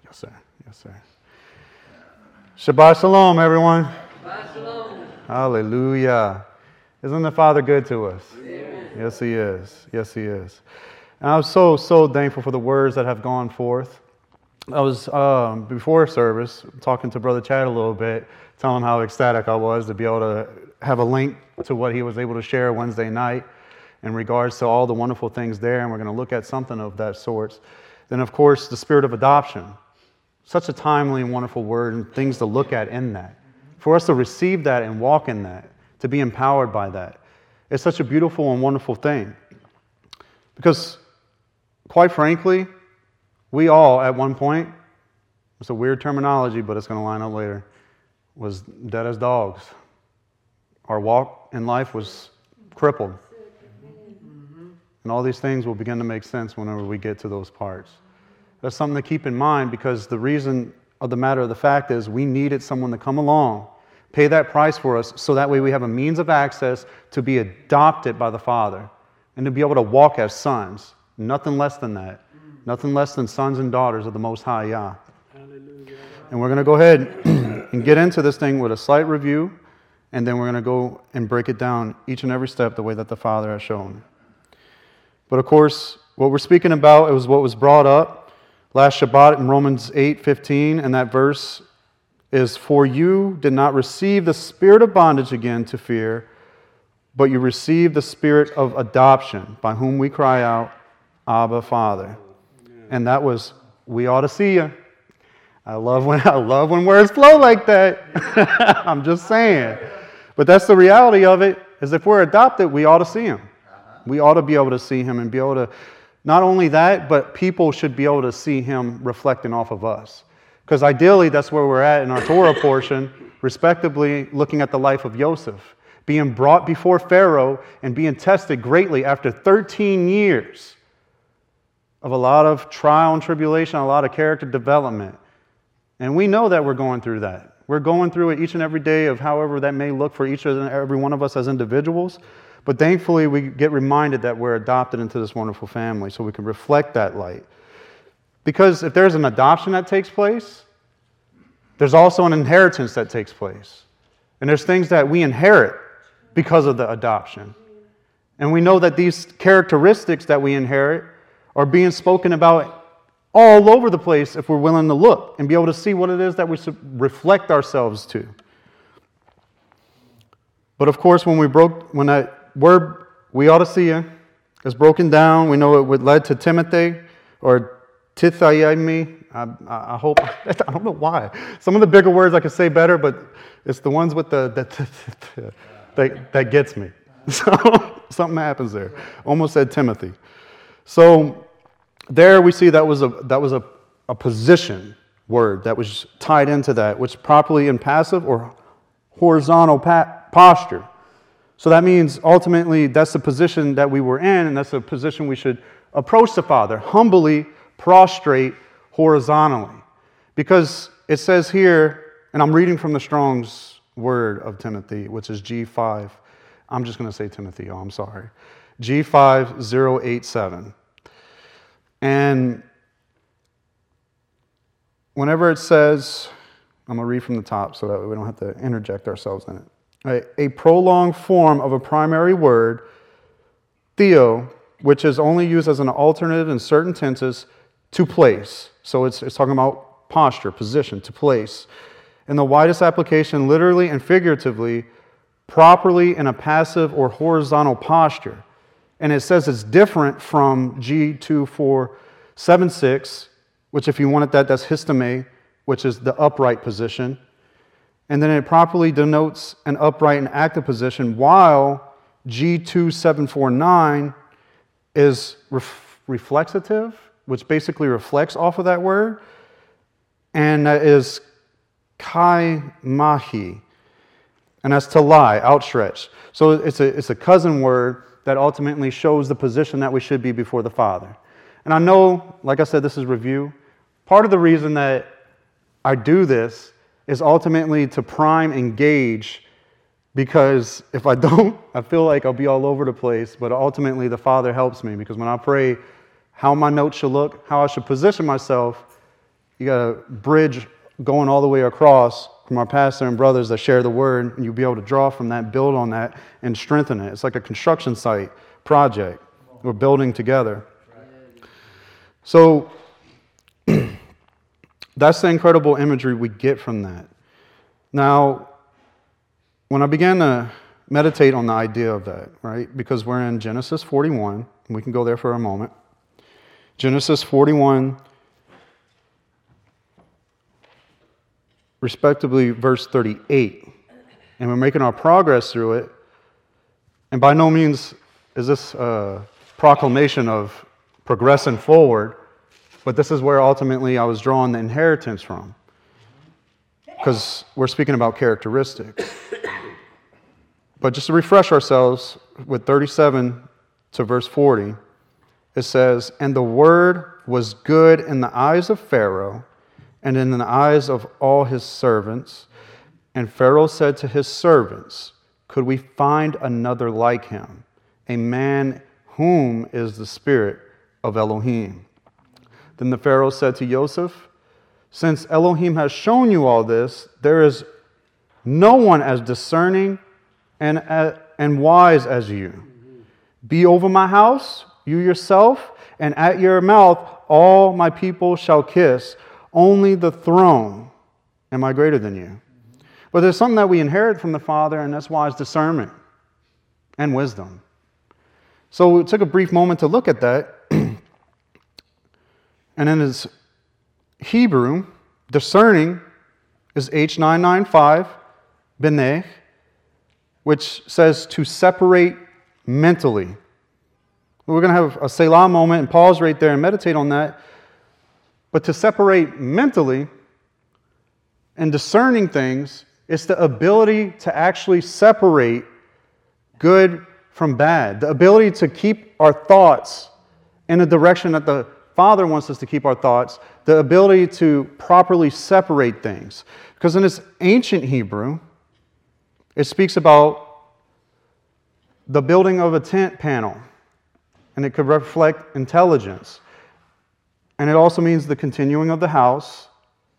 Yes, sir. Yes, sir. Shabbat shalom, everyone. Shabbat shalom. Hallelujah. Isn't the Father good to us? Amen. Yes, He is. Yes, He is. And I'm so thankful for the words that have gone forth. I was, before service, talking to Brother Chad a little bit, telling him how ecstatic I was to be able to have a link to what he was able to share Wednesday night in regards to all the wonderful things there, and we're going to look at something of that sort. Then, of course, the spirit of adoption. Such a timely and wonderful word and things to look at in that. For us to receive that and walk in that, to be empowered by that. It's such a beautiful and wonderful thing. Because, quite frankly, we all, at one point, it's a weird terminology, but it's going to line up later, was dead as dogs. Our walk in life was crippled. And all these things will begin to make sense whenever we get to those parts. That's something to keep in mind, because the reason of the matter of the fact is we needed someone to come along, pay that price for us, so that way we have a means of access to be adopted by the Father and to be able to walk as sons. Nothing less than that. Nothing less than sons and daughters of the Most High Yah. Hallelujah. And we're going to go ahead and get into this thing with a slight review, and then we're going to go and break it down each and every step the way that the Father has shown. But of course, what we're speaking about is what was brought up last Shabbat in Romans 8:15, and that verse is, "For you did not receive the spirit of bondage again to fear, but you received the spirit of adoption, by whom we cry out, Abba, Father." And that was, "We ought to see you." I love when words flow like that. I'm just saying. But that's the reality of it, is if we're adopted, we ought to see Him. We ought to be able to see Him and be able to, not only that, but people should be able to see Him reflecting off of us. Because ideally, that's where we're at in our Torah portion, respectively looking at the life of Joseph, being brought before Pharaoh and being tested greatly after 13 years of a lot of trial and tribulation, a lot of character development. And we know that we're going through that. We're going through it each and every day of however that may look for each and every one of us as individuals. But thankfully, we get reminded that we're adopted into this wonderful family so we can reflect that light. Because if there's an adoption that takes place, there's also an inheritance that takes place. And there's things that we inherit because of the adoption. And we know that these characteristics that we inherit are being spoken about all over the place if we're willing to look and be able to see what it is that we should reflect ourselves to. But of course, when that word, "we ought to see you," is broken down, we know it would lead to Timothy or Tithayimi. I hope, I don't know why. Some of the bigger words I could say better, but it's the ones with that gets me. So something happens there. Almost said Timothy. So there we see that was a position word that was tied into that, which properly in passive or horizontal posture. So that means ultimately that's the position that we were in, and that's the position we should approach the Father, humbly prostrate horizontally. Because it says here, and I'm reading from the Strong's word of Timothy, which is G5. I'm just going to say Timothy, I'm sorry. G5087. And whenever it says, I'm going to read from the top so that we don't have to interject ourselves in it. A prolonged form of a primary word, theo, which is only used as an alternative in certain tenses, to place. So it's talking about posture, position, to place. In the widest application, literally and figuratively, properly in a passive or horizontal posture. And it says it's different from G2476, which if you wanted that's histome, which is the upright position. And then it properly denotes an upright and active position, while G2749 is reflexive, which basically reflects off of that word, and that is kai mahi, and that's to lie, outstretched. So it's a cousin word that ultimately shows the position that we should be before the Father. And I know, like I said, this is review. Part of the reason that I do this is ultimately to prime and gauge, because if I don't, I feel like I'll be all over the place, but ultimately the Father helps me, because when I pray how my notes should look, how I should position myself, you got a bridge going all the way across from our pastor and brothers that share the word, and you'll be able to draw from that, build on that, and strengthen it. It's like a construction site project. We're building together. So that's the incredible imagery we get from that. Now, when I began to meditate on the idea of that, right, because we're in Genesis 41, and we can go there for a moment. Genesis 41, respectively, verse 38. And we're making our progress through it. And by no means is this a proclamation of progressing forward, but this is where ultimately I was drawing the inheritance from. Because we're speaking about characteristics. But just to refresh ourselves with 37 to verse 40, it says, "And the word was good in the eyes of Pharaoh and in the eyes of all his servants. And Pharaoh said to his servants, could we find another like him, a man whom is the spirit of Elohim? Then the Pharaoh said to Joseph, since Elohim has shown you all this, there is no one as discerning and wise as you. Be over my house, you yourself, and at your mouth all my people shall kiss. Only the throne am I greater than you." But there's something that we inherit from the Father, and that's wise discernment and wisdom. So we took a brief moment to look at that. And in his Hebrew, discerning is H995, beneh, which says to separate mentally. We're going to have a Selah moment and pause right there and meditate on that. But to separate mentally and discerning things is the ability to actually separate good from bad. The ability to keep our thoughts in a direction that the Father wants us to keep our thoughts. The ability to properly separate things. Because in this ancient Hebrew, it speaks about the building of a tent panel. And it could reflect intelligence. And it also means the continuing of the house.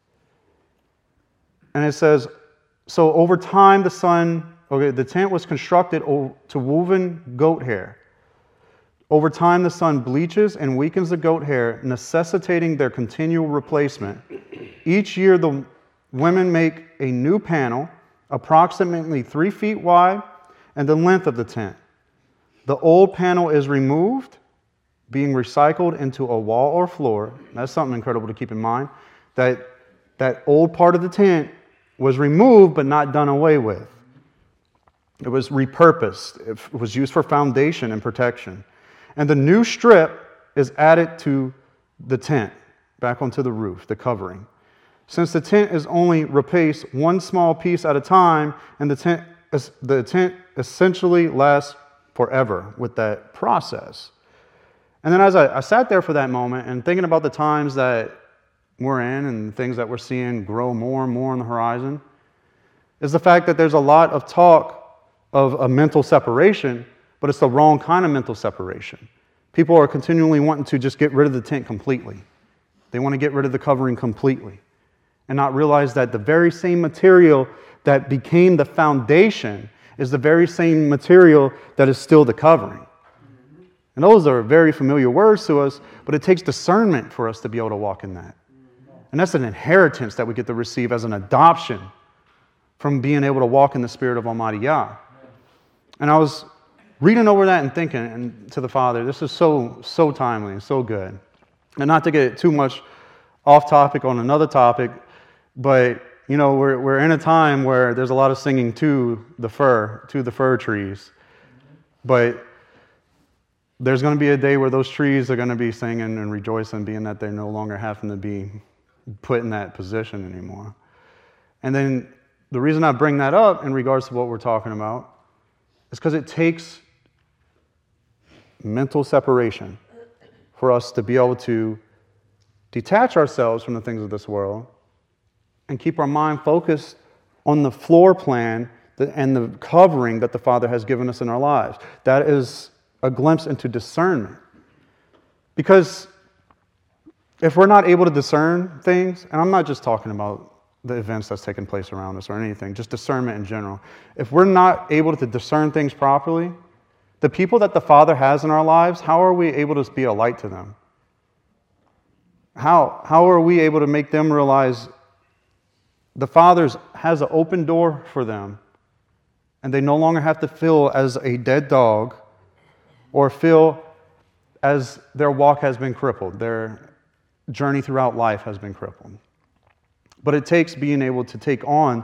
And it says, so over time the tent was constructed to woven goat hair. Over time the sun bleaches and weakens the goat hair, necessitating their continual replacement. Each year the women make a new panel, approximately 3 feet wide, and the length of the tent. The old panel is removed, being recycled into a wall or floor. That's something incredible to keep in mind. That old part of the tent was removed but not done away with. It was repurposed. It was used for foundation and protection. And the new strip is added to the tent, back onto the roof, the covering. Since the tent is only replaced one small piece at a time, and the tent essentially lasts forever with that process. And then as I sat there for that moment and thinking about the times that we're in and things that we're seeing grow more and more on the horizon, is the fact that there's a lot of talk of a mental separation, but it's the wrong kind of mental separation. People are continually wanting to just get rid of the tent completely. They want to get rid of the covering completely and not realize that the very same material that became the foundation is the very same material that is still the covering. And those are very familiar words to us, but it takes discernment for us to be able to walk in that. And that's an inheritance that we get to receive as an adoption from being able to walk in the Spirit of Almighty Yah. And I was reading over that and thinking to the Father, this is so timely and so good. And not to get too much off topic on another topic, but we're in a time where there's a lot of singing to the fir trees. But there's going to be a day where those trees are going to be singing and rejoicing, being that they're no longer having to be put in that position anymore. And then the reason I bring that up in regards to what we're talking about is because it takes mental separation for us to be able to detach ourselves from the things of this world and keep our mind focused on the floor plan and the covering that the Father has given us in our lives. That is a glimpse into discernment. Because if we're not able to discern things, and I'm not just talking about the events that's taking place around us or anything, just discernment in general. If we're not able to discern things properly, the people that the Father has in our lives, how are we able to be a light to them? How are we able to make them realize the Father has an open door for them, and they no longer have to feel as a dead dog or feel as their walk has been crippled, their journey throughout life has been crippled. But it takes being able to take on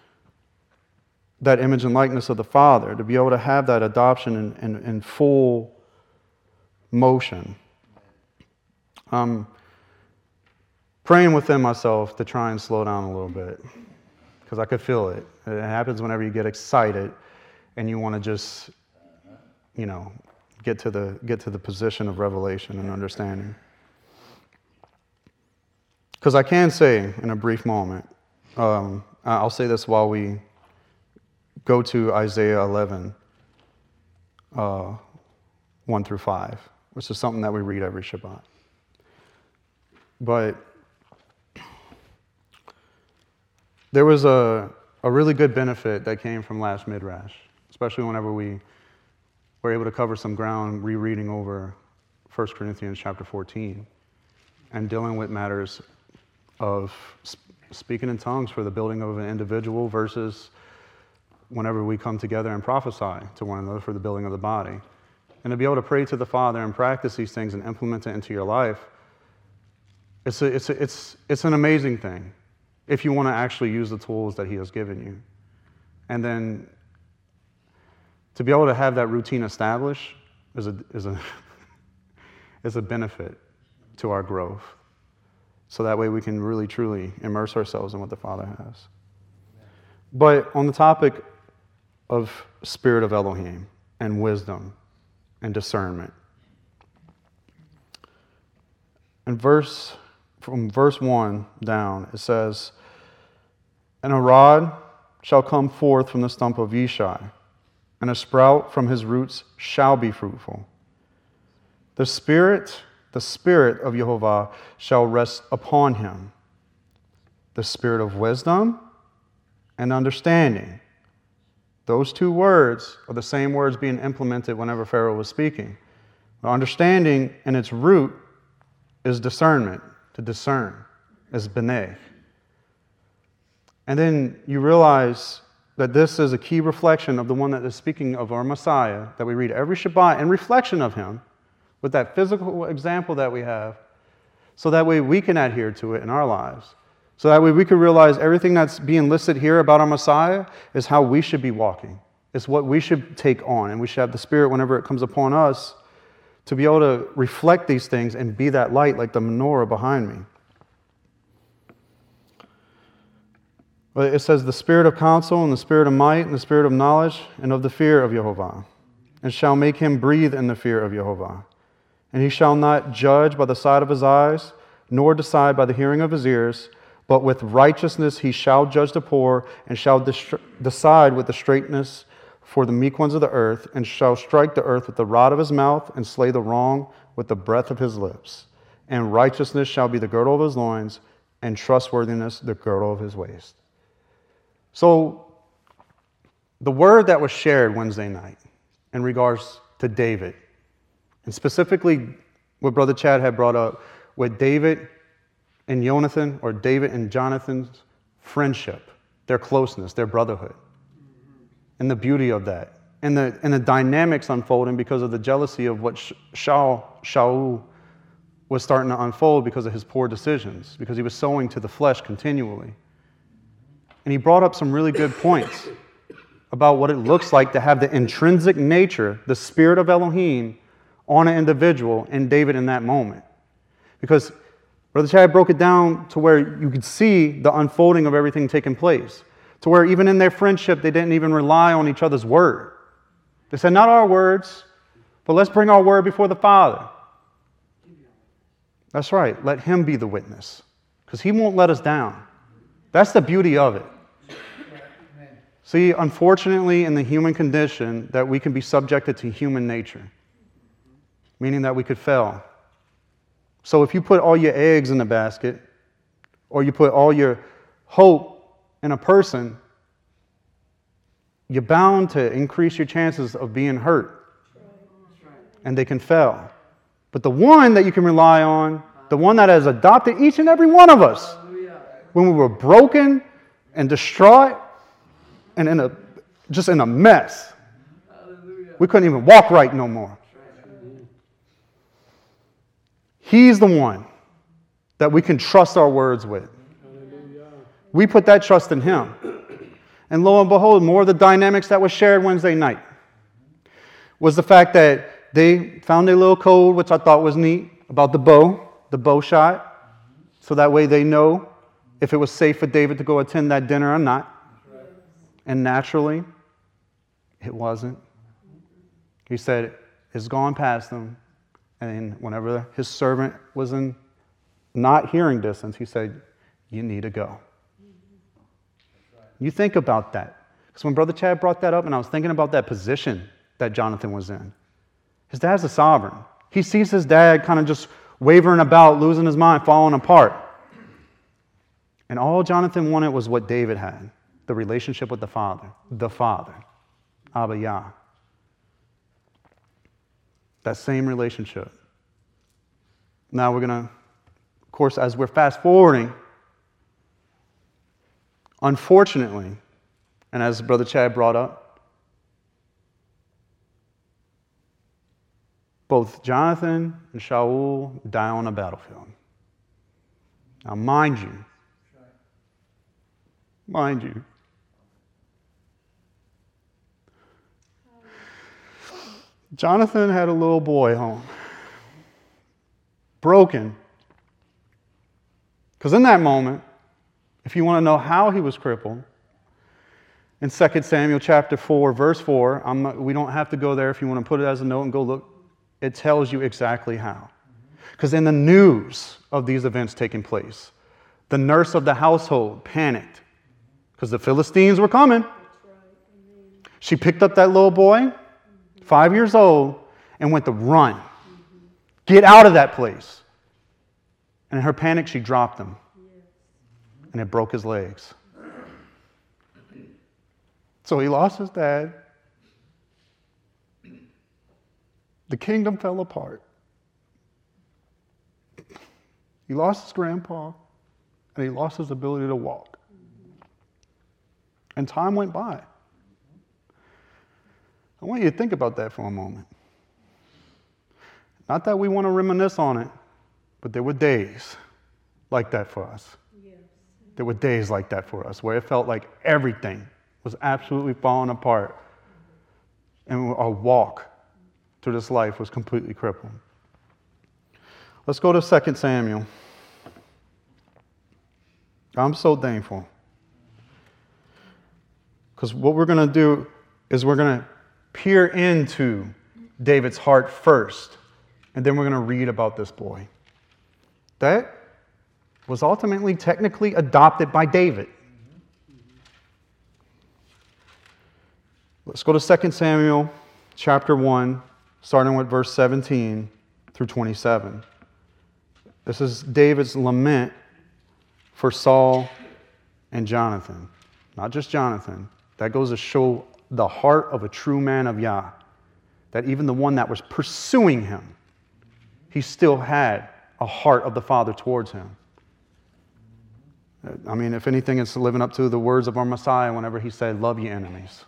that image and likeness of the Father, to be able to have that adoption in full motion. Praying within myself to try and slow down a little bit, because I could feel it. It happens whenever you get excited and you want to just, get to the position of revelation and understanding. Because I can say in a brief moment, I'll say this while we go to Isaiah 11, 1 through 5, which is something that we read every Shabbat. But there was a really good benefit that came from last Midrash, especially whenever we were able to cover some ground rereading over 1 Corinthians chapter 14 and dealing with matters of speaking in tongues for the building of an individual versus whenever we come together and prophesy to one another for the building of the body. And to be able to pray to the Father and practice these things and implement it into your life, it's an amazing thing if you want to actually use the tools that He has given you. And then to be able to have that routine established is a benefit to our growth. So that way we can really, truly immerse ourselves in what the Father has. But on the topic of Spirit of Elohim and wisdom and discernment, from verse 1 down, it says, "And a rod shall come forth from the stump of Yishai, and a sprout from his roots shall be fruitful. The Spirit of Yehovah shall rest upon him, the Spirit of wisdom and understanding." Those two words are the same words being implemented whenever Pharaoh was speaking. The understanding in its root is discernment, to discern, is beneh. And then you realize that this is a key reflection of the one that is speaking of our Messiah, that we read every Shabbat in reflection of him, with that physical example that we have, so that way we can adhere to it in our lives. So that way we can realize everything that's being listed here about our Messiah is how we should be walking. It's what we should take on, and we should have the Spirit whenever it comes upon us to be able to reflect these things and be that light like the menorah behind me. It says, "The Spirit of counsel and the Spirit of might and the Spirit of knowledge and of the fear of Yehovah, and shall make him breathe in the fear of Yehovah. And he shall not judge by the sight of his eyes, nor decide by the hearing of his ears, but with righteousness he shall judge the poor, and shall decide with the straightness for the meek ones of the earth, and shall strike the earth with the rod of his mouth, and slay the wrong with the breath of his lips. And righteousness shall be the girdle of his loins, and trustworthiness the girdle of his waist." So, the word that was shared Wednesday night in regards to David, and specifically what Brother Chad had brought up with David and Jonathan, or David and Jonathan's friendship, their closeness, their brotherhood, and the beauty of that, and the dynamics unfolding because of the jealousy of what Shaul was starting to unfold because of his poor decisions, because he was sowing to the flesh continually. And he brought up some really good points about what it looks like to have the intrinsic nature, the Spirit of Elohim, on an individual in David in that moment. Because Brother Chad broke it down to where you could see the unfolding of everything taking place, to where even in their friendship, they didn't even rely on each other's word. They said, not our words, but let's bring our word before the Father. That's right. Let him be the witness, because he won't let us down. That's the beauty of it. See, unfortunately, in the human condition, that we can be subjected to human nature, meaning that we could fail. So if you put all your eggs in the basket, or you put all your hope in a person, you're bound to increase your chances of being hurt. And they can fail. But the one that you can rely on, the one that has adopted each and every one of us, when we were broken and distraught and just in a mess, we couldn't even walk right no more. He's the one that we can trust our words with. We put that trust in him. And lo and behold, more of the dynamics that was shared Wednesday night was the fact that they found a little code, which I thought was neat, about the bow shot, so that way they know if it was safe for David to go attend that dinner or not. And naturally, it wasn't. He said, it's gone past them. And whenever his servant was in not hearing distance, he said, you need to go. You think about that. Because when Brother Chad brought that up, and I was thinking about that position that Jonathan was in, his dad's a sovereign. He sees his dad kind of just wavering about, losing his mind, falling apart. And all Jonathan wanted was what David had, the relationship with the Father, Abba Yah. That same relationship. Now we're going to, of course, as we're fast forwarding, unfortunately, and as Brother Chad brought up, both Jonathan and Shaul die on the battlefield. Now, mind you, Jonathan had a little boy home, broken. Because in that moment, if you want to know how he was crippled, in 2 Samuel chapter 4, verse 4, we don't have to go there if you want to put it as a note and go look. It tells you exactly how. Because in the news of these events taking place, the nurse of the household panicked because the Philistines were coming. She picked up that little boy, 5 years old, and went to run. Get out of that place. And in her panic, she dropped him. And it broke his legs. So he lost his dad. The kingdom fell apart. He lost his grandpa, and he lost his ability to walk. And time went by. I want you to think about that for a moment. Not that we want to reminisce on it, but there were days like that for us. Yes. There were days like that for us where it felt like everything was absolutely falling apart, and our walk through this life was completely crippled. Let's go to 2 Samuel. I'm so thankful. Because what we're going to do is we're going to peer into David's heart first, and then we're going to read about this boy that was ultimately technically adopted by David. Let's go to 2 Samuel chapter 1, starting with verse 17 through 27. This is David's lament for Saul and Jonathan. Not just Jonathan. That goes to show the heart of a true man of Yah. That even the one that was pursuing him, he still had a heart of the Father towards him. I mean, if anything, it's living up to the words of our Messiah whenever he said, love your enemies.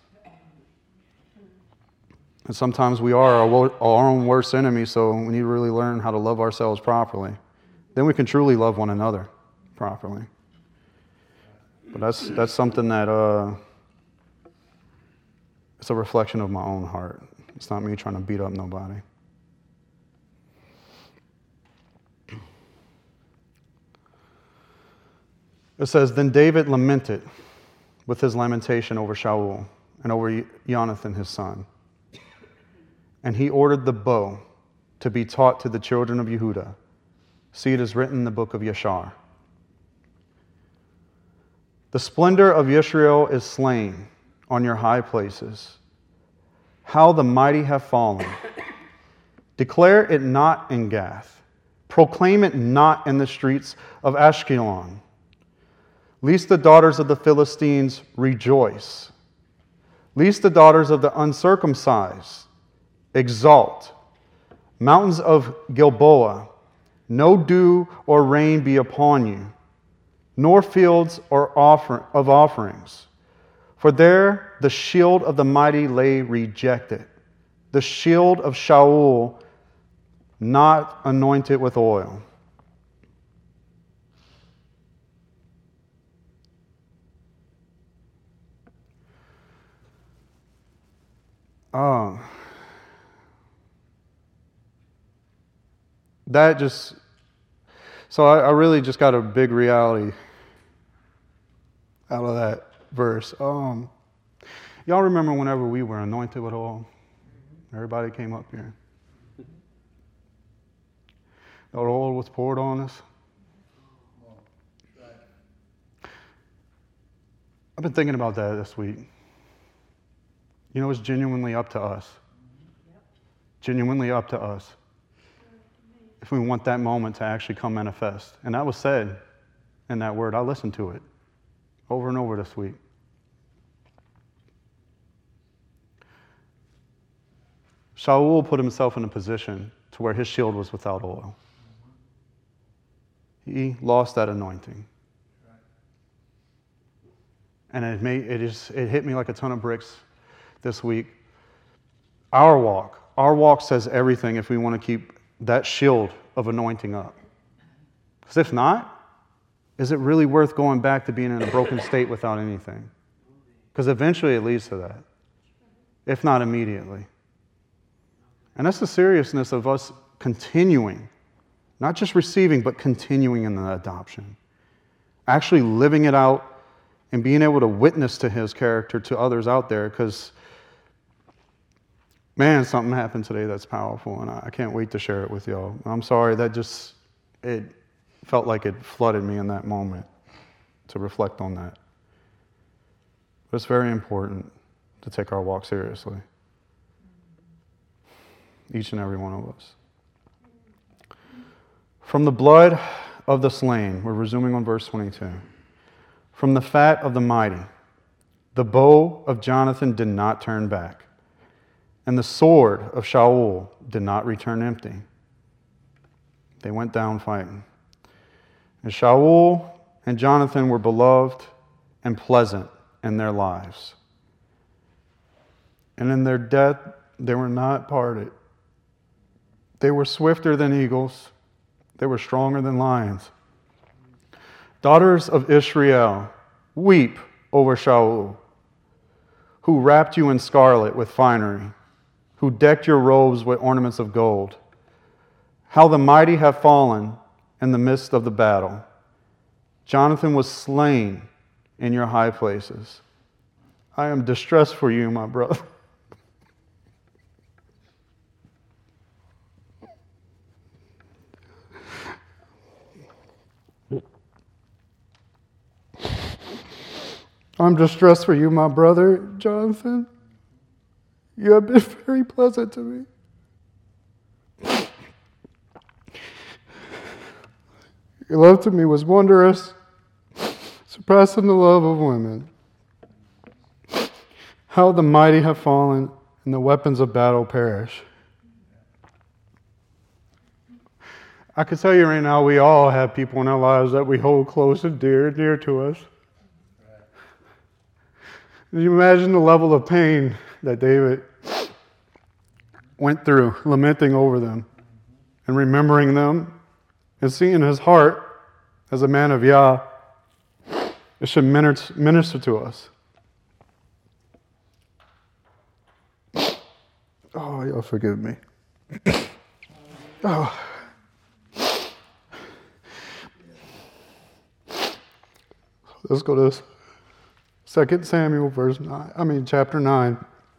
And sometimes we are our own worst enemies, so we need to really learn how to love ourselves properly. Then we can truly love one another properly. But that's something that it's a reflection of my own heart. It's not me trying to beat up nobody. It says, then David lamented with his lamentation over Shaul and over Jonathan his son. And he ordered the bow to be taught to the children of Yehudah. See, it is written in the book of Yashar. The splendor of Yisrael is slain on your high places. How the mighty have fallen. Declare it not in Gath. Proclaim it not in the streets of Ashkelon, lest the daughters of the Philistines rejoice, lest the daughters of the uncircumcised exalt. Mountains of Gilboa, no dew or rain be upon you, nor fields or of offerings. For there the shield of the mighty lay rejected, the shield of Shaul not anointed with oil. I really just got a big reality out of that verse. Y'all remember whenever we were anointed with oil? Everybody came up here. The oil was poured on us. I've been thinking about that this week. You know, it's genuinely up to us. Genuinely up to us. If we want that moment to actually come manifest. And that was said in that word. I listened to it over and over this week. Shaul put himself in a position to where his shield was without oil. He lost that anointing. And it hit me like a ton of bricks this week. Our walk says everything if we want to keep that shield of anointing up. Because if not, is it really worth going back to being in a broken state without anything? Because eventually it leads to that, if not immediately. And that's the seriousness of us continuing, not just receiving, but continuing in the adoption. Actually living it out and being able to witness to his character to others out there, because man, something happened today that's powerful, and I can't wait to share it with y'all. I'm sorry, it felt like it flooded me in that moment to reflect on that. But it's very important to take our walk seriously. Each and every one of us. From the blood of the slain, we're resuming on verse 22. From the fat of the mighty, the bow of Jonathan did not turn back, and the sword of Shaul did not return empty. They went down fighting. And Shaul and Jonathan were beloved and pleasant in their lives. And in their death, they were not parted. They were swifter than eagles. They were stronger than lions. Daughters of Israel, weep over Shaul, who wrapped you in scarlet with finery, who decked your robes with ornaments of gold. How the mighty have fallen in the midst of the battle. Jonathan was slain in your high places. I am distressed for you, my brother. I'm distressed for you, my brother, Jonathan. You have been very pleasant to me. Your love to me was wondrous, surpassing the love of women. How the mighty have fallen and the weapons of battle perish. I can tell you right now, we all have people in our lives that we hold close and dear to us. Can you imagine the level of pain that David went through, lamenting over them and remembering them and seeing his heart as a man of Yah? It should minister to us. Oh, y'all forgive me. Oh. Let's go to 2 Samuel chapter 9.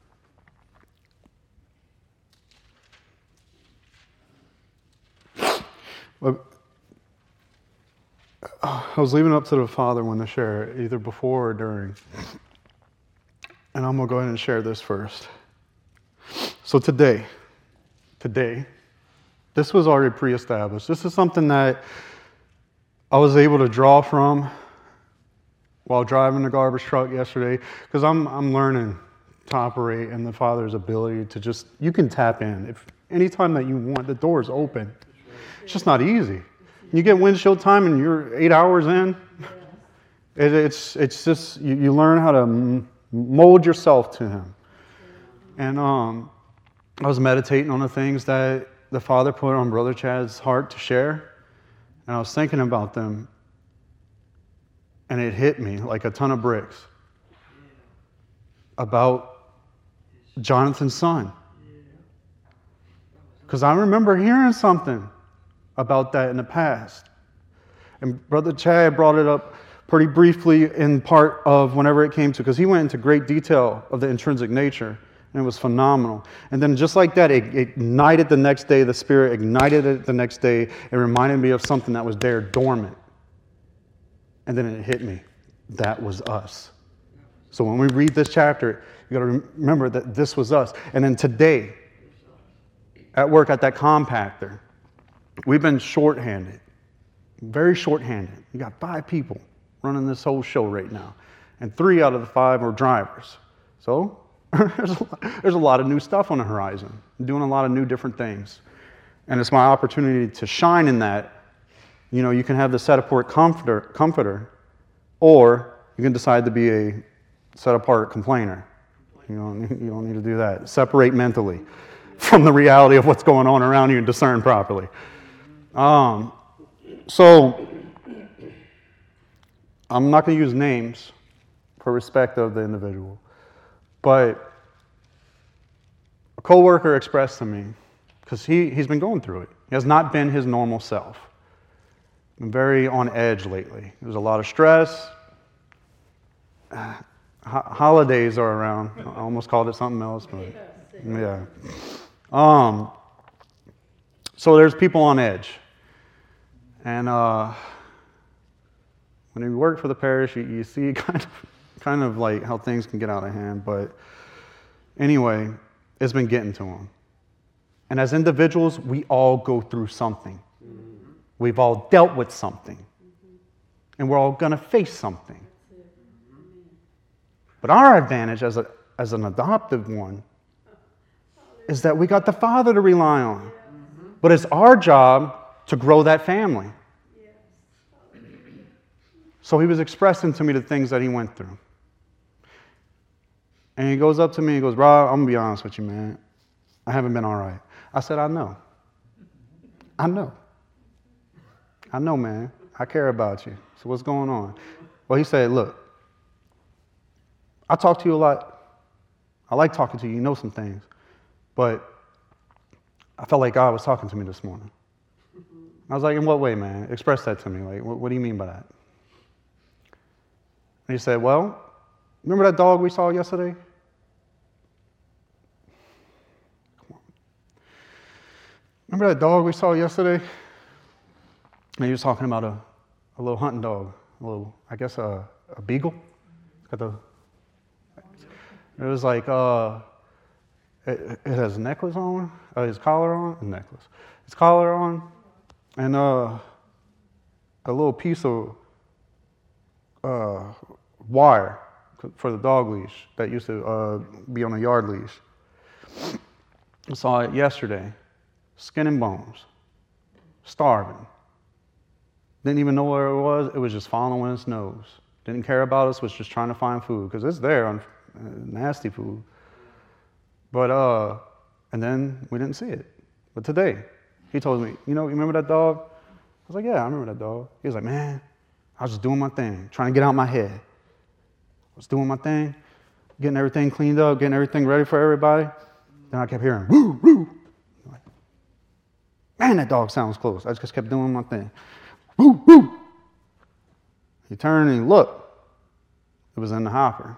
I was leaving it up to the Father when to share it, either before or during. And I'm going to go ahead and share this first. So today, the This was already pre-established. This is something that I was able to draw from while driving the garbage truck yesterday, because I'm learning to operate in the Father's ability to just, you can tap in. If anytime that you want, the door is open. It's just not easy. You get windshield time and you're 8 hours in. It's just, you learn how to mold yourself to Him. And I was meditating on the things that the Father put on Brother Chad's heart to share. And I was thinking about them. And it hit me like a ton of bricks about Jonathan's son. Because I remember hearing something about that in the past. And Brother Chad brought it up pretty briefly in part of whenever it came to, because he went into great detail of the intrinsic nature, and it was phenomenal. And then just like that, it ignited the next day, the Spirit ignited it the next day, and reminded me of something that was there dormant. And then it hit me. That was us. So when we read this chapter, you got to remember that this was us. And then today, at work at that compactor, we've been shorthanded, very shorthanded. We got 5 people running this whole show right now, and 3 out of the 5 are drivers. So there's a lot of new stuff on the horizon. I'm doing a lot of new different things, and it's my opportunity to shine in that. You know, you can have the set-apart comforter, or you can decide to be a set-apart complainer. You don't need to do that. Separate mentally from the reality of what's going on around you and discern properly. So I'm not going to use names for respect of the individual, but a coworker expressed to me, because he's been going through it. He has not been his normal self. Been very on edge lately. There's a lot of stress. Holidays are around. I almost called it something else, but yeah. So there's people on edge. And when you work for the parish, you see kind of like how things can get out of hand. But anyway, it's been getting to them. And as individuals, we all go through something. We've all dealt with something. And we're all going to face something. But our advantage as an adoptive one is that we got the Father to rely on. But it's our job to grow that family. So he was expressing to me the things that he went through. And he goes up to me and goes, "Rob, I'm going to be honest with you, man. I haven't been all right." I said, I know, man. I care about you. So what's going on? Well, he said, "Look, I talk to you a lot. I like talking to you. You know some things. But I felt like God was talking to me this morning." I was like, "In what way, man? Express that to me. Like, what do you mean by that?" And he said, "Well, remember that dog we saw yesterday? Come on. Remember that dog we saw yesterday?" And he was talking about a little hunting dog, I guess a beagle. It was like, it has a necklace on, his collar on, his collar on, and a little piece of wire for the dog leash that used to be on a yard leash. I saw it yesterday, skin and bones, starving. Didn't even know where it was. It was just following its nose. Didn't care about us, was just trying to find food, because it's there on nasty food. But, and then we didn't see it. But today, he told me, "You remember that dog?" I was like, "Yeah, I remember that dog." He was like, "Man, I was just doing my thing, trying to get out my head. I was doing my thing, getting everything cleaned up, getting everything ready for everybody. Then I kept hearing, woo, woo." I'm like, "Man, that dog sounds close." I just kept doing my thing. Woo, woo. He turned and he looked. It was in the hopper.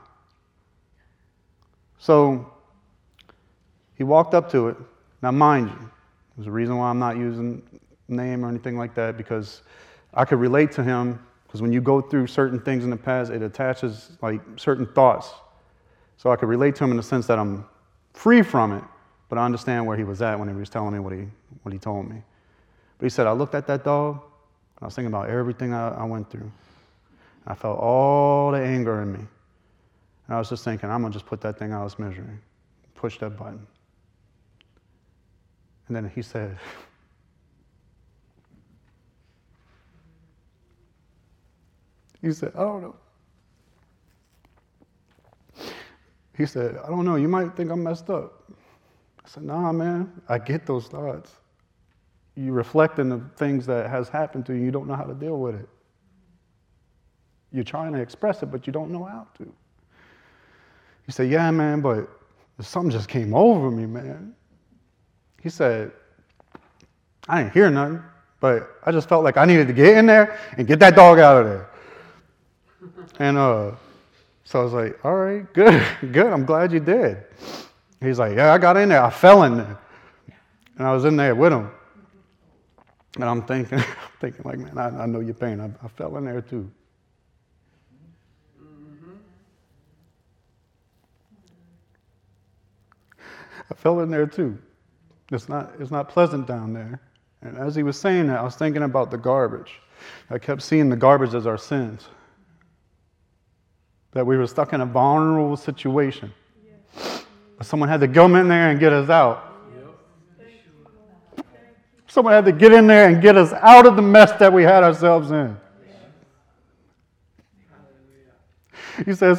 So he walked up to it. Now, mind you, there's a reason why I'm not using name or anything like that, because I could relate to him, because when you go through certain things in the past, it attaches like certain thoughts. So I could relate to him in the sense that I'm free from it, but I understand where he was at when he was telling me what he told me. But he said, I looked at that dog, and I was thinking about everything I went through. I felt all the anger in me. And I was just thinking, I'm going to just put that thing out of its misery. Push that button. And then he said, I don't know. He said, I don't know, you might think I'm messed up. I said, nah, man, I get those thoughts. You reflect on the things that has happened to you, you don't know how to deal with it. You're trying to express it, but you don't know how to. He said, yeah, man, but something just came over me, man. He said, I didn't hear nothing, but I just felt like I needed to get in there and get that dog out of there. And so I was like, all right, good, I'm glad you did. He's like, yeah, I got in there, I fell in there. And I was in there with him. And I'm thinking like, man, I know your pain. I fell in there too. I fell in there too. It's not pleasant down there. And as he was saying that, I was thinking about the garbage. I kept seeing the garbage as our sins. That we were stuck in a vulnerable situation. But someone had to come in there and get us out. Someone had to get in there and get us out of the mess that we had ourselves in. He said,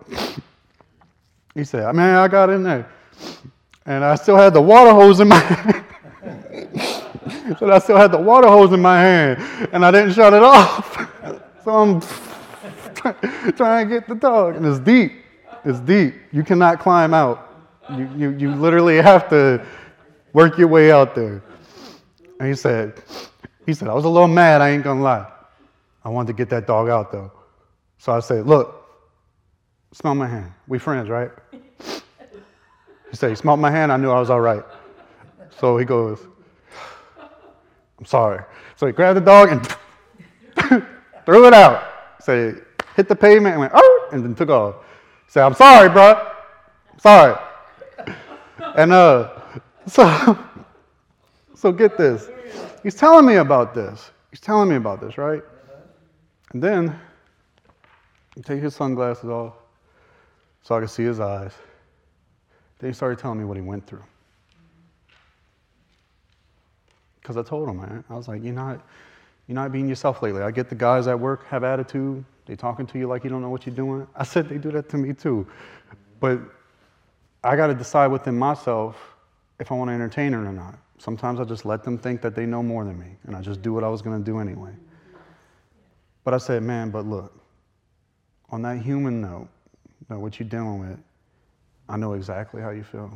man, I got in there. And I still had the water hose in my hand. So I still had the water hose in my hand. And I didn't shut it off. So I'm trying to get the dog. And it's deep. It's deep. You cannot climb out. You literally have to work your way out there. And he said, I was a little mad, I ain't gonna lie. I wanted to get that dog out though. So I said, look, smell my hand. We friends, right? He said, he smelled my hand, I knew I was all right. So he goes, I'm sorry. So he grabbed the dog and threw it out. Said, hit the pavement and went, oh, and then took off. He said, I'm sorry, bro. I'm sorry. And so get this. He's telling me about this. Right? And then he take his sunglasses off so I could see his eyes. Then he started telling me what he went through. Because I told him, man. I was like, you're not being yourself lately. I get the guys at work have attitude. They talking to you like you don't know what you're doing. I said they do that to me too. But I got to decide within myself if I want to entertain it or not. Sometimes I just let them think that they know more than me, and I just do what I was going to do anyway. But I said, man, but look, on that human note, what you're dealing with, I know exactly how you feel.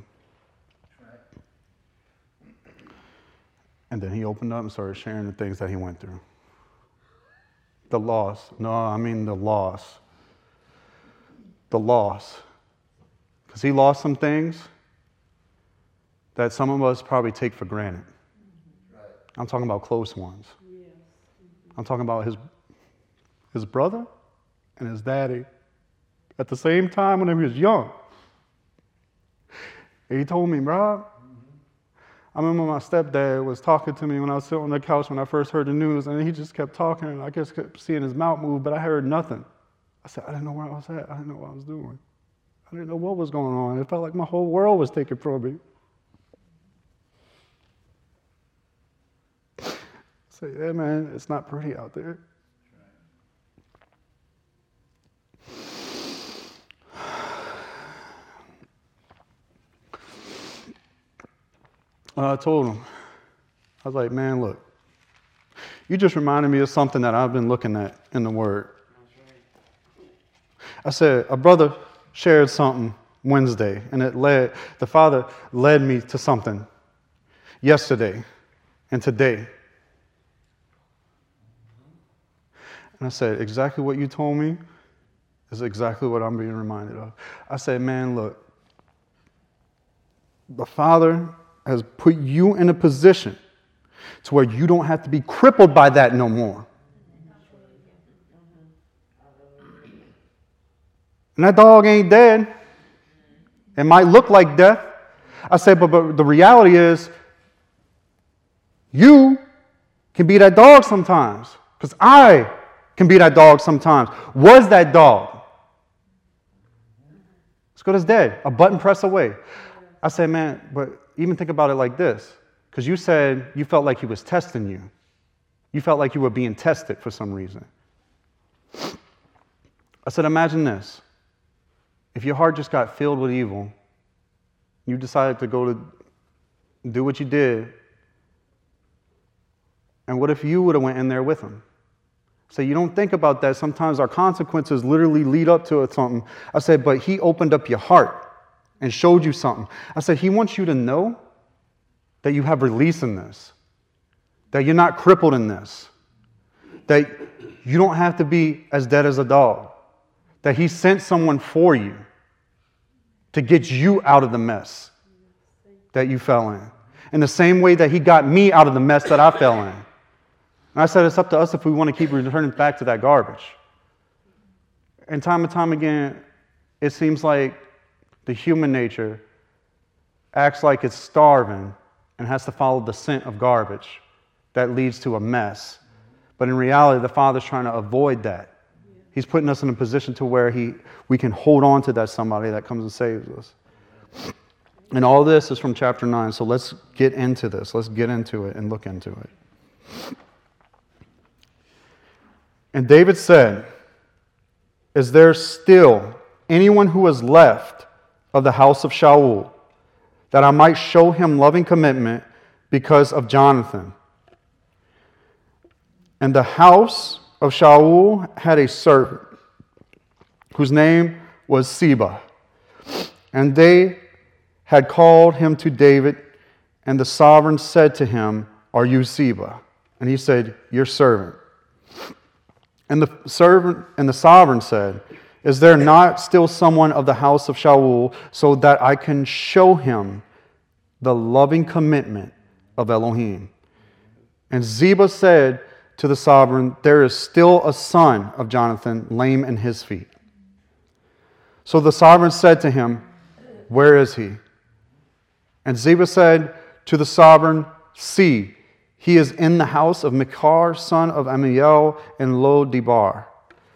And then he opened up and started sharing the things that he went through. The loss. No, I mean the loss. The loss. Because he lost some things that some of us probably take for granted. I'm talking about close ones. I'm talking about his brother and his daddy at the same time when he was young. And he told me, bro, I remember my stepdad was talking to me when I was sitting on the couch when I first heard the news, and he just kept talking, and I just kept seeing his mouth move, but I heard nothing. I said, I didn't know where I was at. I didn't know what I was doing. I didn't know what was going on. It felt like my whole world was taken from me. I said, yeah, man, it's not pretty out there. I told him, I was like, man, look, you just reminded me of something that I've been looking at in the Word. I said, a brother shared something Wednesday, and the Father led me to something yesterday and today. And I said, exactly what you told me is exactly what I'm being reminded of. I said, man, look, the Father has put you in a position to where you don't have to be crippled by that no more. And that dog ain't dead. It might look like death. I said, but the reality is, you can be that dog sometimes. Because I can be that dog sometimes. Was that dog. As good as dead. A button press away. I said, man, but even think about it like this. Because you said you felt like he was testing you. You felt like you were being tested for some reason. I said, imagine this. If your heart just got filled with evil, you decided to go to do what you did, and what if you would have went in there with him? So you don't think about that. Sometimes our consequences literally lead up to something. I said, but he opened up your heart and showed you something. I said, he wants you to know that you have release in this, that you're not crippled in this, that you don't have to be as dead as a dog, that he sent someone for you to get you out of the mess that you fell in the same way that he got me out of the mess that I fell in. And I said, it's up to us if we want to keep returning back to that garbage. And time again, it seems like the human nature acts like it's starving and has to follow the scent of garbage that leads to a mess. But in reality, the Father's trying to avoid that. He's putting us in a position to where we can hold on to that somebody that comes and saves us. And all this is from chapter 9, so let's get into this. Let's get into it and look into it. And David said, is there still anyone who is left of the house of Shaul, that I might show him loving commitment because of Jonathan? And the house of Shaul had a servant whose name was Ziba. And they had called him to David, and the sovereign said to him, are you Ziba? And he said, your servant. And the sovereign said, is there not still someone of the house of Shaul, so that I can show him the loving commitment of Elohim? And Ziba said to the sovereign, there is still a son of Jonathan, lame in his feet. So the sovereign said to him, where is he? And Ziba said to the sovereign, see, he is in the house of Machir, son of Amiel, in Lo Debar.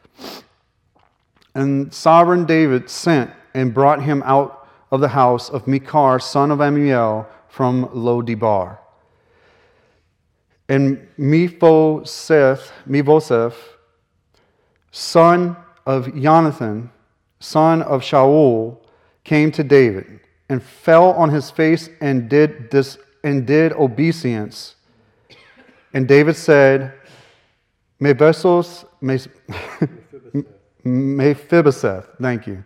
And sovereign David sent and brought him out of the house of Machir, son of Amiel, from Lo Debar. And Mephibosheth, son of Jonathan, son of Shaul, came to David and fell on his face and did obeisance. And David said, Mephibosheth, thank you.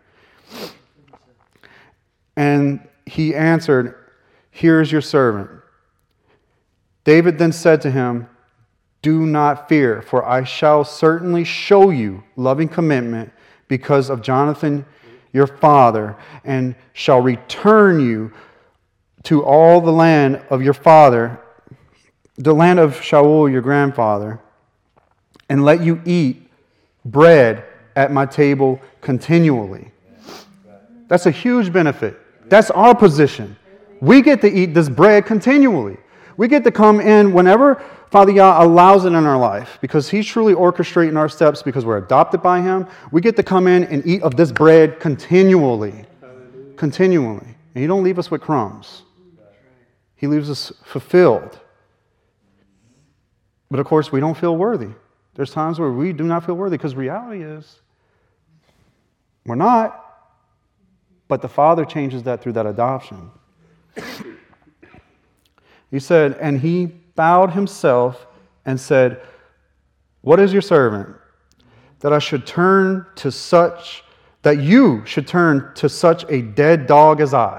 And he answered, here is your servant. David then said to him, do not fear, for I shall certainly show you loving commitment because of Jonathan your father, and shall return you to all the land of your father, the land of Shaul your grandfather, and let you eat bread at my table continually. That's a huge benefit. That's our position. We get to eat this bread continually. We get to come in whenever Father Yah allows it in our life, because He's truly orchestrating our steps because we're adopted by Him. We get to come in and eat of this bread continually. Continually. And He don't leave us with crumbs. He leaves us fulfilled. But of course, we don't feel worthy. There's times where we do not feel worthy, because reality is we're not. But the Father changes that through that adoption. He said, and he bowed himself and said, what is your servant, that I should turn to such, that you should turn to such a dead dog as I?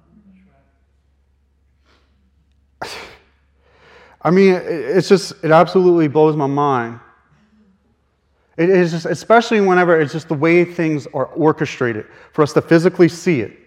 I mean, it absolutely blows my mind. It is just, especially whenever it's just the way things are orchestrated for us to physically see it.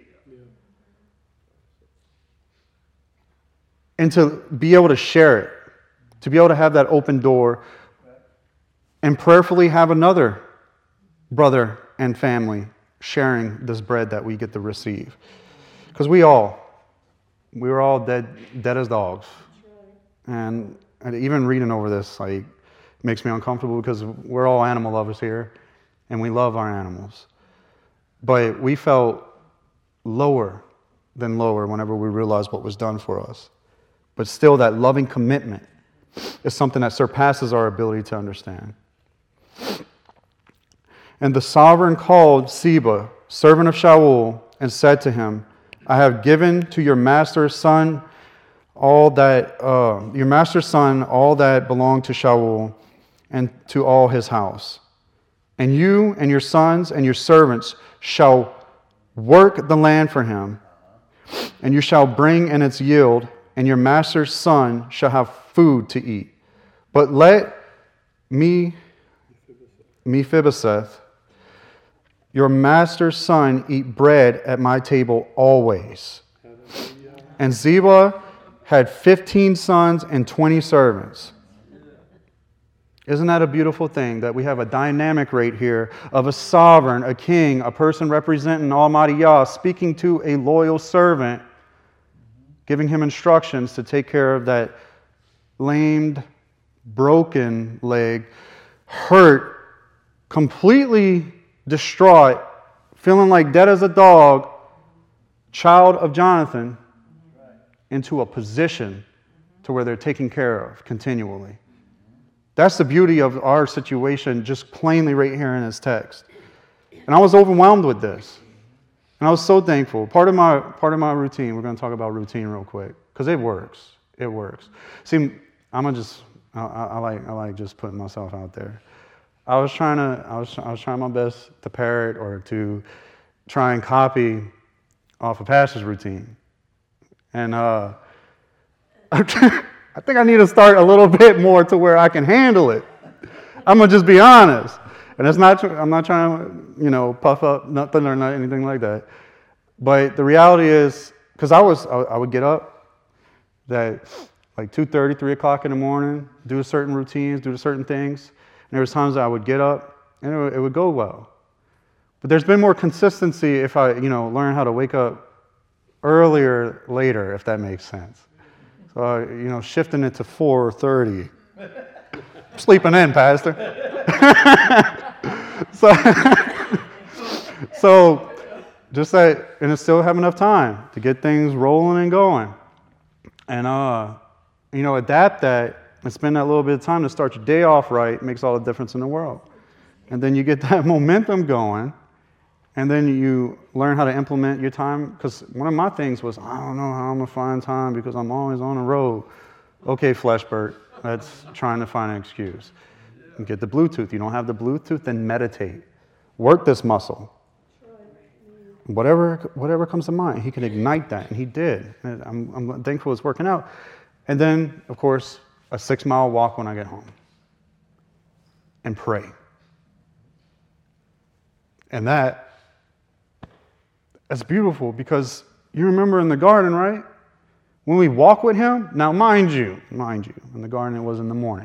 And to be able to share it, to be able to have that open door, and prayerfully have another brother and family sharing this bread that we get to receive. Because we were all dead as dogs. And and even reading over this, like, makes me uncomfortable because we're all animal lovers here, and we love our animals. But we felt lower than lower whenever we realized what was done for us. But still, that loving commitment is something that surpasses our ability to understand. And the sovereign called Ziba, servant of Shaul, and said to him, I have given to your master's son all that belonged to Shaul and to all his house. And you and your sons and your servants shall work the land for him, and you shall bring in its yield, and your master's son shall have food to eat. But let Mephibosheth, your master's son, eat bread at my table always. And Ziba had 15 sons and 20 servants. Isn't that a beautiful thing that we have a dynamic right here of a sovereign, a king, a person representing Almighty Yah, speaking to a loyal servant, giving him instructions to take care of that lamed, broken leg, hurt, completely distraught, feeling like dead as a dog, child of Jonathan, into a position to where they're taken care of continually. That's the beauty of our situation, just plainly right here in this text. And I was overwhelmed with this. And I was so thankful. Part of my routine, we're going to talk about routine real quick, because it works. It works. See, I like just putting myself out there. I was trying my best to parrot or to try and copy off a pastor's routine. And I think I need to start a little bit more to where I can handle it. I'm going to just be honest. And I'm not trying to, puff up nothing or not anything like that. But the reality is, because I would get up that like 2:30, 3 o'clock in the morning, do certain routines, do certain things. And there was times that I would get up and it would go well. But there's been more consistency if I, learn how to wake up earlier, later, if that makes sense. So, shifting it to 4:30. Sleeping in, Pastor. So just that, and it's still have enough time to get things rolling and going. And, adapt that and spend that little bit of time to start your day off right makes all the difference in the world. And then you get that momentum going, and then you learn how to implement your time. Because one of my things was, I don't know how I'm going to find time because I'm always on the road. Okay, Fleshbert, that's trying to find an excuse. And get the Bluetooth. You don't have the Bluetooth, then meditate. Work this muscle. Whatever comes to mind, he can ignite that, and he did. And I'm thankful it's working out. And then, of course, a 6-mile walk when I get home. And pray. And that's beautiful because you remember in the garden, right? When we walk with him, now mind you, in the garden it was in the morning.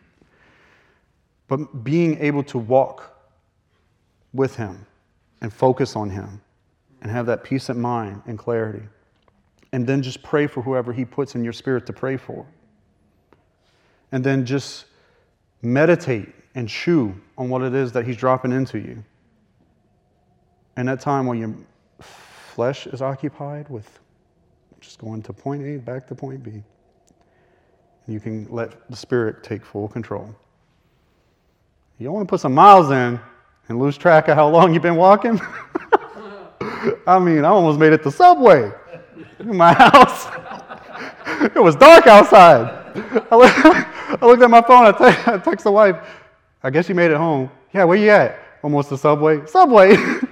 But being able to walk with him and focus on him and have that peace of mind and clarity. And then just pray for whoever he puts in your spirit to pray for. And then just meditate and chew on what it is that he's dropping into you. And that time when your flesh is occupied with just going to point A, back to point B, you can let the Spirit take full control. You don't want to put some miles in and lose track of how long you've been walking. I almost made it to Subway in my house. It was dark outside. I looked at my phone. I text the wife. I guess you made it home. Yeah, where you at? Almost to Subway. Subway.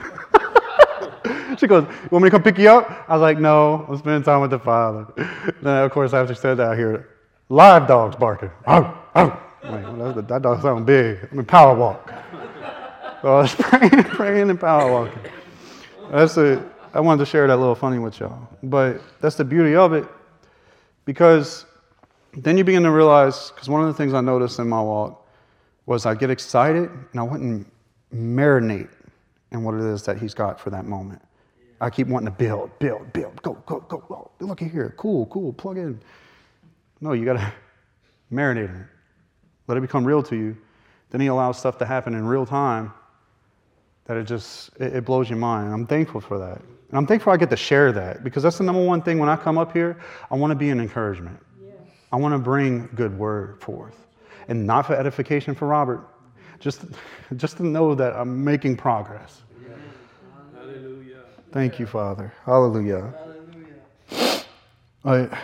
She goes, you want me to come pick you up? I was like, no, I'm spending time with the Father. Then, of course, after she said that, I hear live dogs barking. Oh, oh. Like, that dog sounds big. I'm in power walk. So I was praying and power walking. I wanted to share that little funny with y'all. But that's the beauty of it, because then you begin to realize, because one of the things I noticed in my walk was I get excited and I wouldn't marinate in what it is that he's got for that moment. I keep wanting to build, go, look at here, cool, plug in. No, you gotta Marinate in it. Let it become real to you. Then he allows stuff to happen in real time that it blows your mind. And I'm thankful for that. And I'm thankful I get to share that, because that's the number one thing when I come up here. I want to be an encouragement. I want to bring good word forth. And not for edification for Robert, just to know that I'm making progress. Hallelujah. Thank you, Father. Hallelujah. Hallelujah.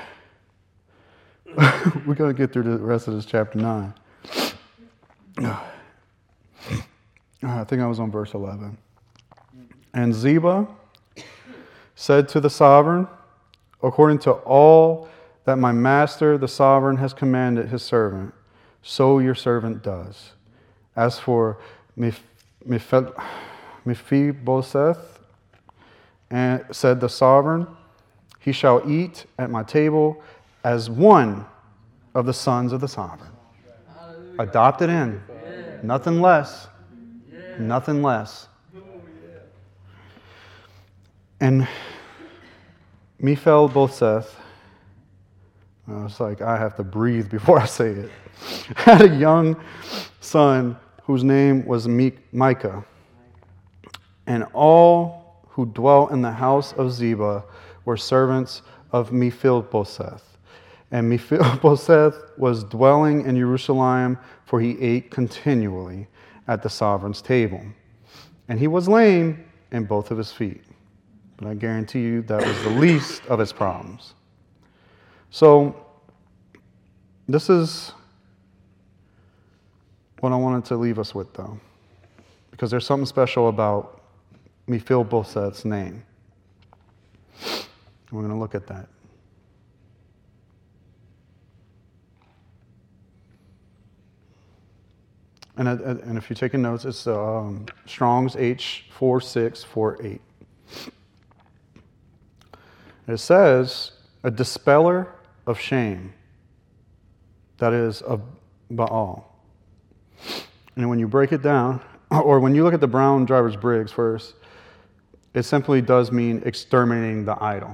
We're going to get through the rest of this chapter 9. I think I was on verse 11. And Ziba said to the sovereign, according to all that my master, the sovereign, has commanded his servant, so your servant does. As for Mephibosheth, and said the sovereign, he shall eat at my table as one of the sons of the sovereign. Adopted in. Nothing less. Nothing less. And Mephibosheth, it's like I have to breathe before I say it, had a young son whose name was Micah. And all who dwelt in the house of Ziba were servants of Mephibosheth. And Mephibosheth was dwelling in Jerusalem, for he ate continually at the sovereign's table. And he was lame in both of his feet. But I guarantee you that was the least of his problems. So, this is what I wanted to leave us with, though. Because there's something special about Mephibosheth's name. We're going to look at that. And if you're taking notes, it's Strong's H4648. It says, a dispeller of shame, that is of Baal. And when you break it down, or when you look at the Brown Drivers Briggs first, it simply does mean exterminating the idol.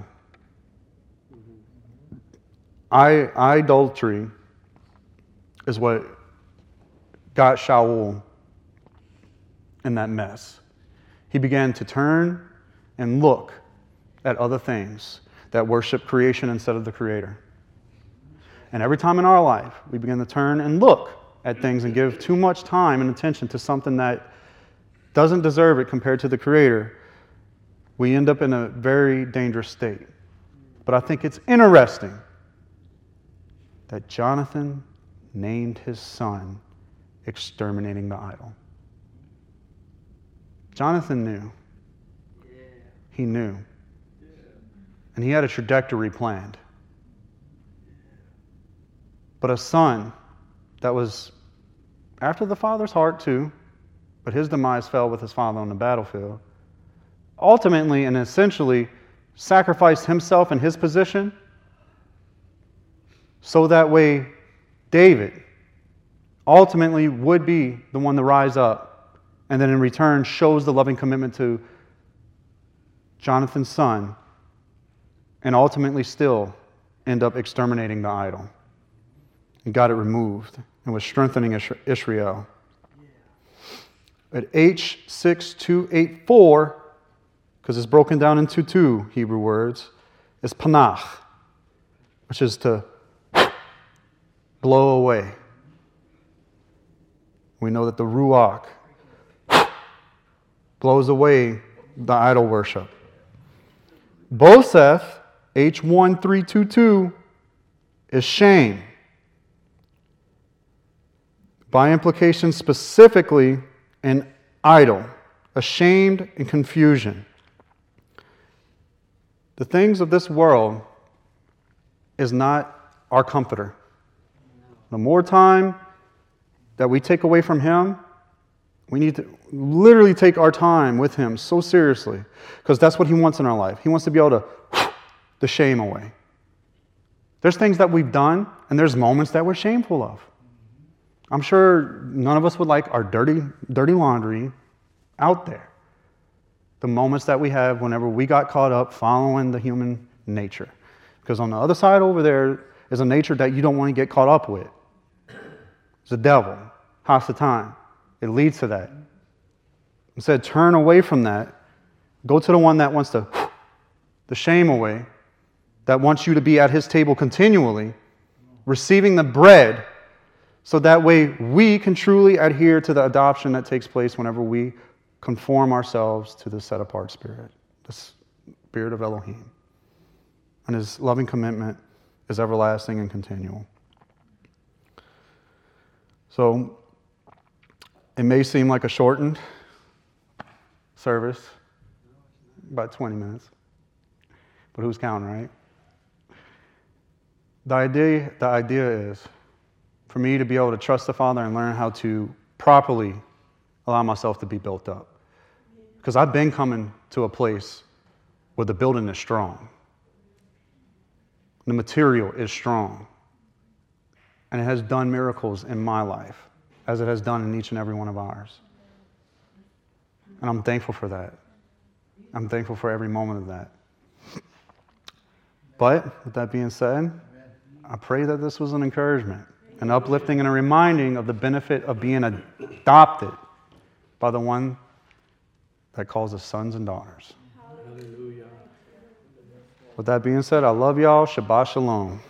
Idolatry is what got Shaul in that mess. He began to turn and look at other things that worship creation instead of the Creator. And every time in our life we begin to turn and look at things and give too much time and attention to something that doesn't deserve it compared to the Creator, we end up in a very dangerous state. But I think it's interesting that Jonathan named his son Exterminating the Idol. Jonathan knew. He knew. And he had a trajectory planned. But a son that was after the father's heart too, but his demise fell with his father on the battlefield, ultimately and essentially sacrificed himself in his position so that way David ultimately would be the one to rise up and then in return shows the loving commitment to Jonathan's son and ultimately still end up exterminating the idol. And got it removed and was strengthening Israel. At H6284, because it's broken down into two Hebrew words, is panach, which is to blow away. We know that the ruach blows away the idol worship. Boseth, H1322, is shame. By implication, specifically an idol, ashamed and confusion. The things of this world is not our comforter. The more time that we take away from Him, we need to literally take our time with Him so seriously, because that's what He wants in our life. He wants to be able to the shame away. There's things that we've done, and there's moments that we're shameful of. I'm sure none of us would like our dirty laundry out there. The moments that we have whenever we got caught up following the human nature. Because on the other side over there is a nature that you don't want to get caught up with. It's the devil. Hasatan. It leads to that. Instead, turn away from that. Go to the one that wants to the shame away, that wants you to be at his table continually, receiving the bread, so that way we can truly adhere to the adoption that takes place whenever we conform ourselves to the set-apart spirit, the spirit of Elohim. And his loving commitment is everlasting and continual. So, it may seem like a shortened service, about 20 minutes. But who's counting, right? The idea is for me to be able to trust the Father and learn how to properly allow myself to be built up. Because I've been coming to a place where the building is strong. The material is strong. And it has done miracles in my life, as it has done in each and every one of ours. And I'm thankful for that. I'm thankful for every moment of that. But, with that being said, I pray that this was an encouragement, an uplifting, and a reminding of the benefit of being adopted by the one that calls us sons and daughters. Hallelujah. With that being said, I love y'all. Shabbat shalom.